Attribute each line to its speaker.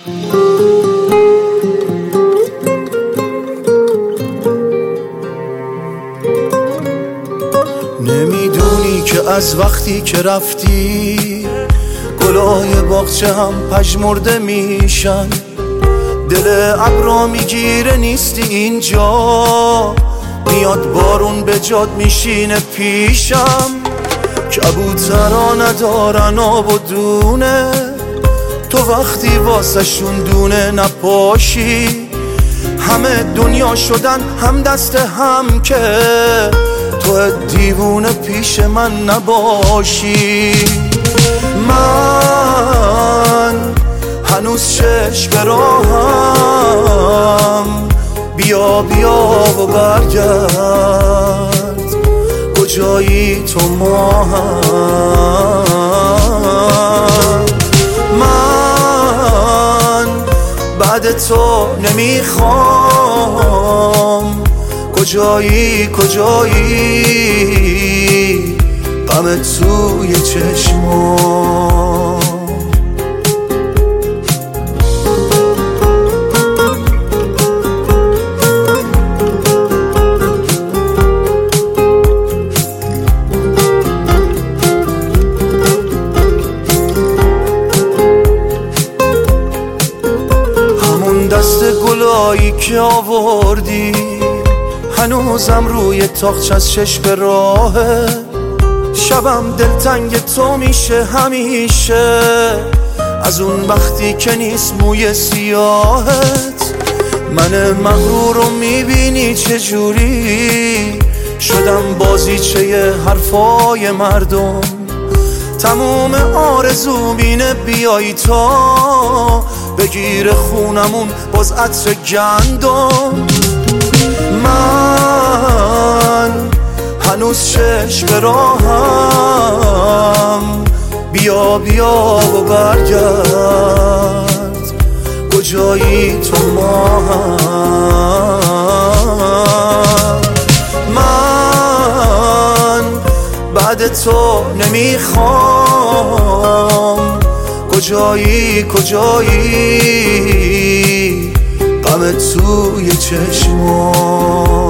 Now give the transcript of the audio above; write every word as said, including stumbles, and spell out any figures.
Speaker 1: نمیدونی که از وقتی که رفتی گلای باغچه هم پژمرده میشن، دل ابرا میگیره نیستی اینجا، میاد بارون به جاد میشینه پیشم. کبوترا ندارن آب و دونه، تو وقتی واسه شون دونه نپاشی، همه دنیا شدن هم دست هم که تو دیوونه پیش من نباشی. من هنوز شش به راهم، بیا بیا و برگرد، کجایی تو ما هم. من بعد تو نمیخوام، کجایی کجایی غم توی چشمام. همون دست گلایی که آوردی هنوزم روی تاقچه از شش به راهه، شبم دلتنگ تو میشه همیشه، از اون وقتی که نیست موی سیاهت. من مغرور رو میبینی چجوری شدم بازیچه حرفای مردم، تموم آرزو بینه بیایی تا بگیر خونمون باز عطر گندم. من هنوز شش به راهم، بیا بیا و برگرد، کجایی تو ما هم. من بعد تو نمیخوام، کجایی کجایی غم توی چشمام.